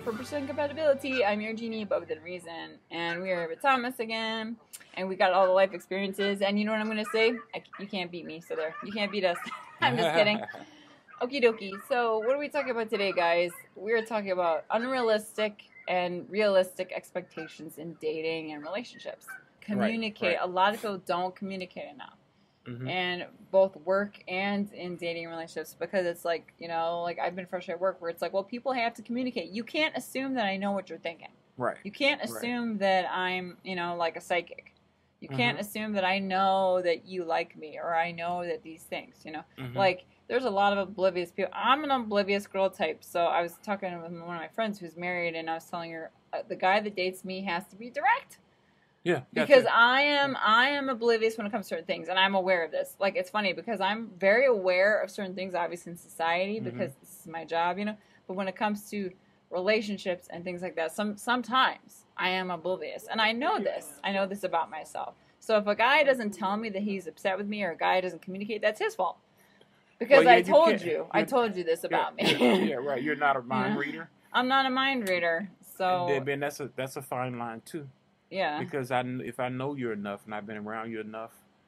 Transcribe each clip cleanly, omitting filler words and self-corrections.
for Pursuing Compatibility. I'm your genie above the reason, and we are with Thomas again, and we got all the life experiences. And you know what I'm gonna say? You can't beat me, so there. You can't beat us. I'm just kidding. Okie dokie. So, what are we talking about today, guys? We're talking about unrealistic and realistic expectations in dating and relationships. Communicate. Right. A lot of people don't communicate enough. Mm-hmm. And both work and in dating relationships, because it's like, you know, like I've been frustrated at work where it's like, well, people have to communicate. You can't assume that I know what you're thinking. Right. You can't assume that I'm, you know, like a psychic. You can't Mm-hmm. assume that I know that you like me or I know that these things, you know. Mm-hmm. Like, there's a lot of oblivious people. I'm an oblivious girl type. So I was talking with one of my friends who's married, and I was telling her the guy that dates me has to be direct. Yeah, because I am oblivious when it comes to certain things, and I'm aware of this. Like, it's funny because I'm very aware of certain things, obviously, in society, because this is my job, you know. But when it comes to relationships and things like that, sometimes I am oblivious, and I know this. I know this about myself. So if a guy doesn't tell me that he's upset with me, or a guy doesn't communicate, that's his fault. Because I told you this about me. Yeah, right. You're not a mind reader. I'm not a mind reader, so. And then that's a fine line too. Yeah. Because if I know you enough and I've been around you enough,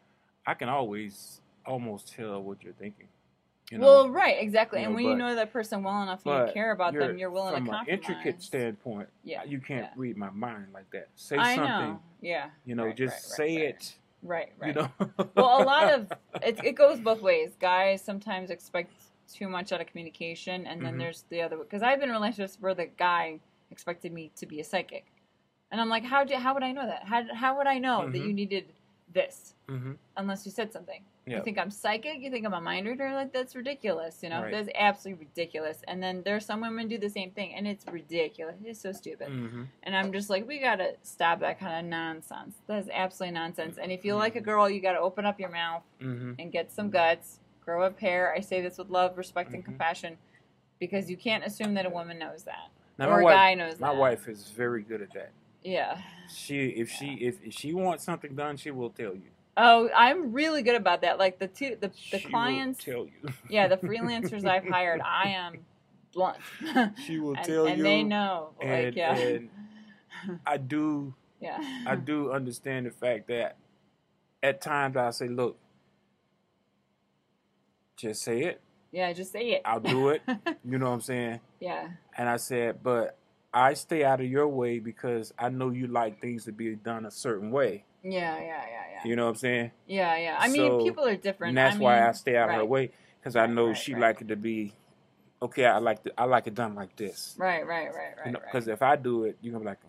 I can always almost tell what you're thinking. You know? Well, right, exactly. You and know, when you know that person well enough and you care about them, you're willing to compromise. From an intricate standpoint, you can't read my mind like that. Say I something. Know. Yeah. You know, say it. Right. You know. Well, a lot of it goes both ways. Guys sometimes expect too much out of communication, and then there's the other. Because I've been in relationships where the guy expected me to be a psychic. And I'm like, how would I know that? How would I know that you needed this? Unless you said something. Yep. You think I'm psychic? You think I'm a mind reader? Like, that's ridiculous, you know? Right. That's absolutely ridiculous. And then there's some women do the same thing, and it's ridiculous. It's so stupid. And I'm just like, we gotta stop that kind of nonsense. That's absolutely nonsense. And if you like a girl, you gotta open up your mouth and get some guts. Grow a pair. I say this with love, respect, and compassion, because you can't assume that a woman knows that. Now, or a guy knows that. My wife is very good at that. Yeah. If she wants something done, she will tell you. Oh, I'm really good about that. Like the clients, will tell you. Yeah, the freelancers I've hired, I am blunt. She will tell you, and they know. And I do. Yeah. I do understand the fact that at times I say, look, just say it. Yeah, just say it. I'll do it. You know what I'm saying? Yeah. And I said, but I stay out of your way because I know you like things to be done a certain way. Yeah. You know what I'm saying? Yeah. I mean, people are different. And that's why I stay out of her way, because I know she like it to be, okay, I like it done like this. Right. Because if I do it, you're going to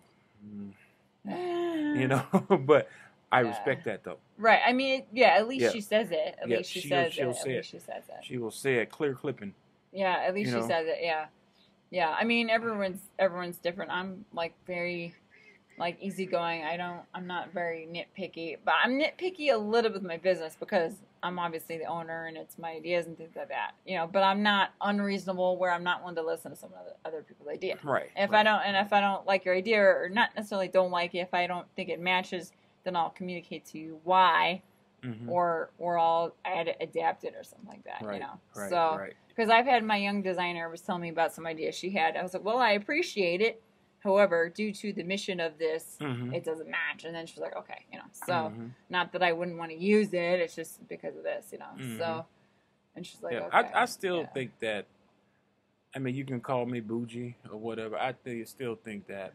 be like, you know, but I respect that though. Right. I mean, at least she says it. At least she says it. She will say it, clear clipping. Yeah, at least she says it. Yeah. I mean, everyone's different. I'm like very easygoing. I'm not very nitpicky, but I'm nitpicky a little with my business because I'm obviously the owner and it's my ideas and things like that. You know, but I'm not unreasonable where I'm not willing to listen to some other people's ideas. Right. If I don't like your idea, or not necessarily don't like it, if I don't think it matches, then I'll communicate to you why, or I'll adapt it or something like that. Right. You know. Right. So because I've had my young designer was telling me about some ideas she had. I was like, well, I appreciate it. However, due to the mission of this, it doesn't match. And then she's like, okay, you know. So, not that I wouldn't want to use it. It's just because of this, you know. So, and she's like, okay. I still think that, I mean, you can call me bougie or whatever. I still think that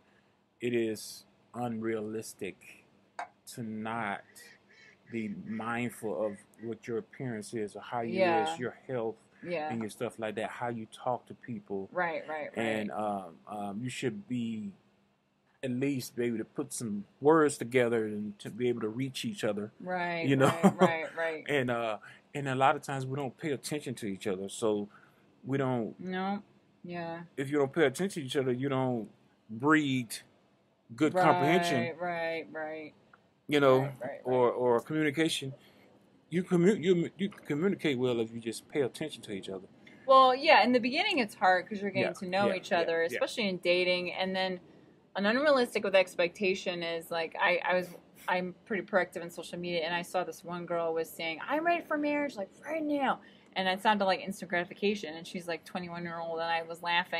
it is unrealistic to not be mindful of what your appearance is or how you is, your health. And your stuff like that, how you talk to people. Right. And you should be at least be able to put some words together and to be able to reach each other. Right. You know? Right. And a lot of times we don't pay attention to each other. So we don't. No. Yeah. If you don't pay attention to each other, you don't breed good comprehension. Right. You know, or communication. You communicate well if you just pay attention to each other. Well, yeah, in the beginning it's hard because you're getting to know each other, especially in dating. And then an unrealistic with expectation is like I'm pretty proactive in social media, and I saw this one girl was saying, I'm ready for marriage, like right now. And it sounded like instant gratification, and she's like 21-year-old, and I was laughing.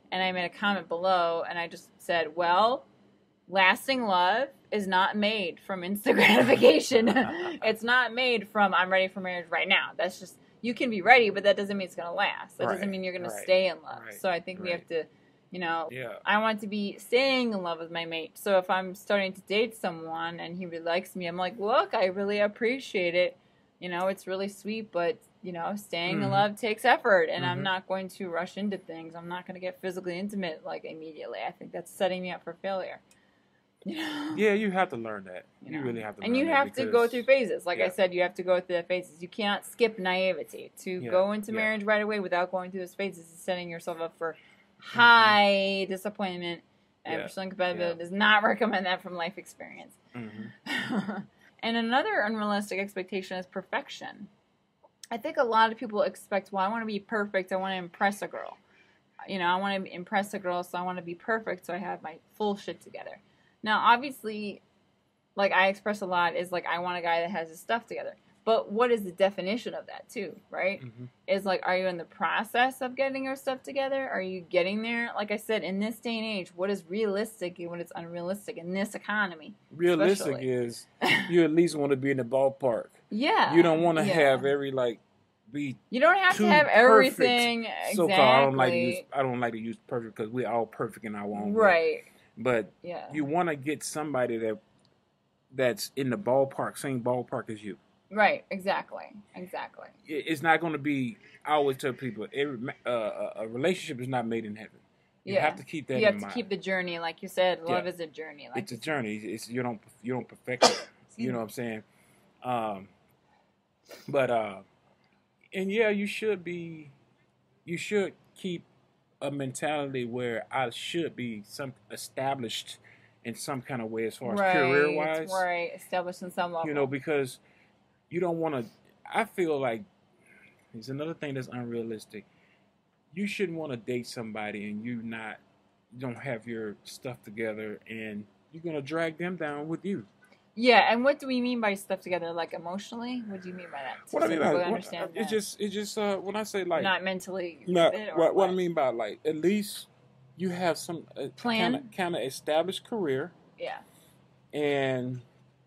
and I made a comment below, and I just said, well, lasting love is not made from instant gratification. It's not made from I'm ready for marriage right now. That's just, you can be ready, but that doesn't mean it's going to last. That doesn't mean you're going to stay in love. So I think we have to, you know, I want to be staying in love with my mate. So if I'm starting to date someone and he really likes me, I'm like, look, I really appreciate it. You know, it's really sweet, but, you know, staying in love takes effort, and I'm not going to rush into things. I'm not going to get physically intimate, like, immediately. I think that's setting me up for failure. You know? Yeah, you have to learn that. You really have to learn that. And you have to go through phases. Like I said, you have to go through the phases. You can't skip naivety. To go into marriage right away without going through those phases is setting yourself up for high disappointment. And Pursuing Compatibility does not recommend that from life experience. And another unrealistic expectation is perfection. I think a lot of people expect, well, I want to be perfect. I want to impress a girl. You know, I want to impress a girl, so I want to be perfect, so I have my full shit together. Now, obviously, like I express a lot, is like I want a guy that has his stuff together. But what is the definition of that, too, right? Is like, are you in the process of getting your stuff together? Are you getting there? Like I said, in this day and age, what is realistic and what is unrealistic in this economy? Realistic is you at least want to be in the ballpark. Yeah. You don't want to have every, like, be you don't have to have everything exactly. So-called, I don't like to use perfect because we're all perfect in our own way. Right. But you want to get somebody that's in the ballpark, same ballpark as you. Right, exactly. It's not going to be, I always tell people, a relationship is not made in heaven. You have to keep that in mind. You have to keep the journey, like you said. Love is a journey. It's a journey. It's you don't perfect it. You know what I'm saying? And you should keep a mentality where I should be established in some kind of way as far as career-wise. Right, established in some level. You know, because you don't want to, I feel like, it's another thing that's unrealistic. You shouldn't want to date somebody and you don't have your stuff together and you're going to drag them down with you. Yeah, and what do we mean by stuff together? Like emotionally? What do you mean by that? What I mean by understand it's just when I say like not mentally. What I mean by like at least you have some plan, kind of established career. Yeah. And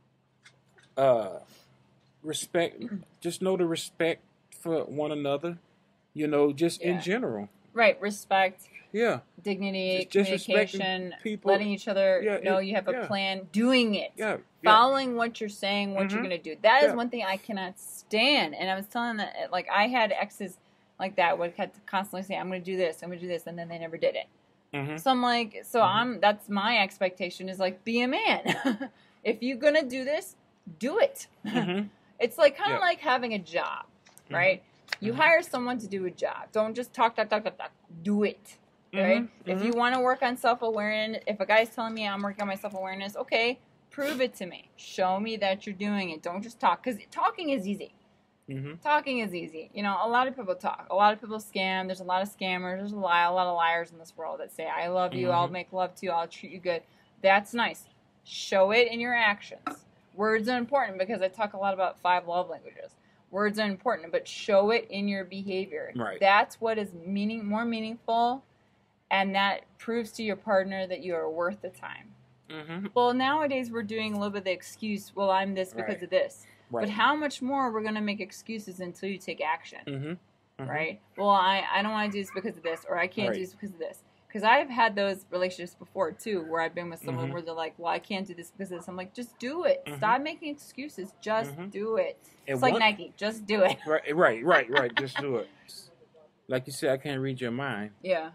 respect. Just know the respect for one another. You know, just in general. Right, respect. Yeah. Dignity, communication, people, letting each other know you have a plan, doing it. Following what you're saying, what you're going to do. That is one thing I cannot stand. And I was telling that, like, I had exes like that would constantly say, I'm going to do this, and then they never did it. So I'm like, that's my expectation is, like, be a man. If you're going to do this, do it. It's like kind of like having a job, right? You hire someone to do a job. Don't just talk. Do it. Right? If you want to work on self-awareness, if a guy's telling me I'm working on my self-awareness, okay, prove it to me. Show me that you're doing it. Don't just talk. Because talking is easy. Talking is easy. You know, a lot of people talk. A lot of people scam. There's a lot of scammers. There's a lot of liars in this world that say, I love you. I'll make love to you. I'll treat you good. That's nice. Show it in your actions. Words are important because I talk a lot about 5 love languages. Words are important, but show it in your behavior. Right. That's what is more meaningful. And that proves to your partner that you are worth the time. Well, nowadays we're doing a little bit of the excuse, well, I'm this because of this. But how much more we're going to make excuses until you take action? Right? Well, I don't want to do this because of this, or I can't do this because of this. Because I've had those relationships before, too, where I've been with someone where they're like, well, I can't do this because of this. I'm like, just do it. Stop making excuses. Just do it. It's like Nike. Just do it. Right. Just do it. Like you said, I can't read your mind. Yeah.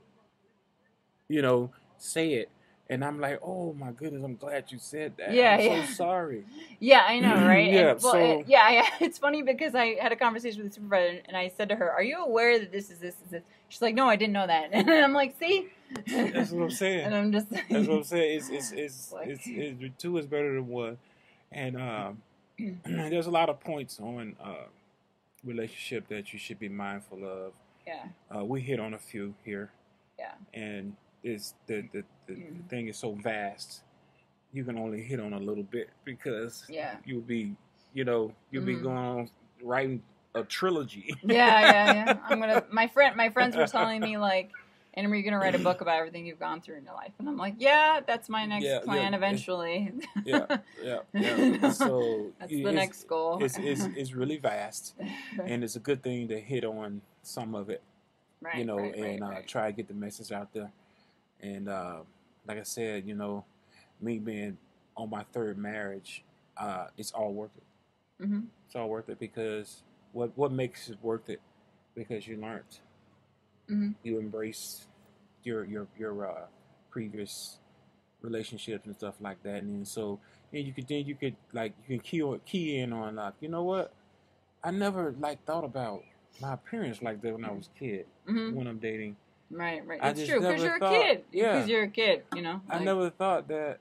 You know, say it. And I'm like, oh, my goodness, I'm glad you said that. I'm so sorry. Yeah, I know, right? It's funny because I had a conversation with the supervisor, and I said to her, are you aware that this is this? She's like, no, I didn't know that. And I'm like, see? That's what I'm saying. And I'm just That's what I'm saying. It's 2 is better than 1. And there's a lot of points on relationship that you should be mindful of. Yeah. We hit on a few here. Yeah. And it's the thing is so vast. You can only hit on a little bit because you'll be going on writing a trilogy. Yeah. My friends were telling me like and are you going to write a book about everything you've gone through in your life? And I'm like, yeah, that's my next plan eventually. Yeah. So that's the next goal. It's really vast, and it's a good thing to hit on some of it, right, you know, right. Try to get the message out there. And like I said, you know, me being on my third marriage, it's all worth it. Mm-hmm. It's all worth it because what makes it worth it? Because you learned. Mm-hmm. You embrace your previous relationships and stuff like that, and so you could key in on like, you know what, I never like thought about my appearance like that when I was a kid. Mm-hmm. When I'm dating, right. I It's just true because you're a kid. Yeah, because you're a kid. You know, I never thought that.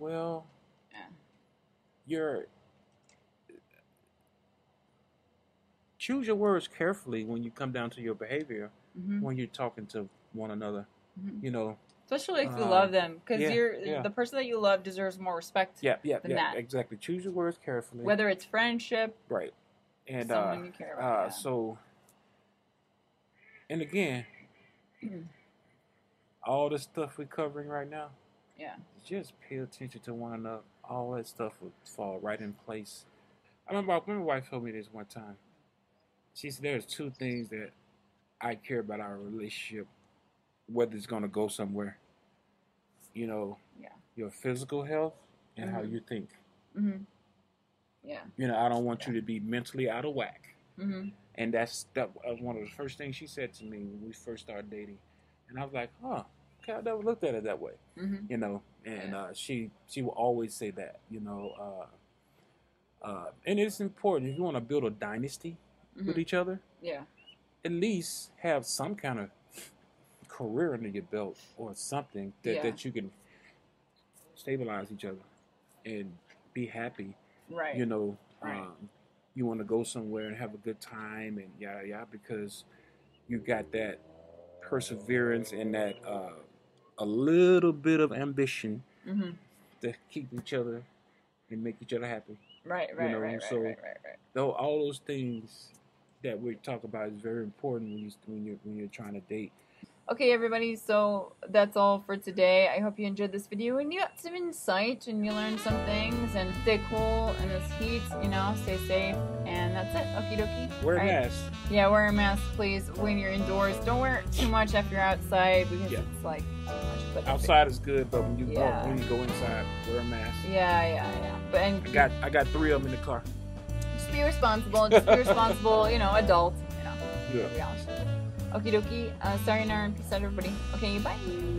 You're choose your words carefully when you come down to your behavior. Mm-hmm. When you're talking to one another, mm-hmm. you know. Especially if you love them, because yeah. the person that you love deserves more respect. Yeah, that. Exactly. Choose your words carefully. Whether it's friendship, right, and someone you care about. So, and again, all the stuff we're covering right now, just pay attention to one another. All that stuff will fall right in place. I remember my wife told me this one time. She said, "There's two things that I care about our relationship, whether it's going to go somewhere. You know, your physical health and how you think. Mm-hmm. Yeah. You know, I don't want you to be mentally out of whack." Mm-hmm. And that was one of the first things she said to me when we first started dating. And I was like, okay, I never looked at it that way. Mm-hmm. You know, and she will always say that, you know. And it's important. If you want to build a dynasty with each other, at least have some kind of career under your belt or something that you can stabilize each other and be happy. Right. You know, you want to go somewhere and have a good time and yada yada because you got that perseverance and that a little bit of ambition to keep each other and make each other happy. Right. Though all those things that we talk about is very important when you're trying to date. Okay, everybody, so that's all for today. I hope you enjoyed this video and you got some insight and you learned some things, and stay cool in this heat, you know, stay safe, and that's it. Okie dokie. Wear a mask. Yeah, wear a mask, please, when you're indoors. Don't wear it too much if you're outside because it's like too much. But outside is good, but when you go inside, wear a mask. Yeah. But I got 3 of them in the car. Just be responsible. Just be responsible, you know, adult. You know. Yeah. Okie dokie. Sayonara and peace out, everybody. Okay, bye.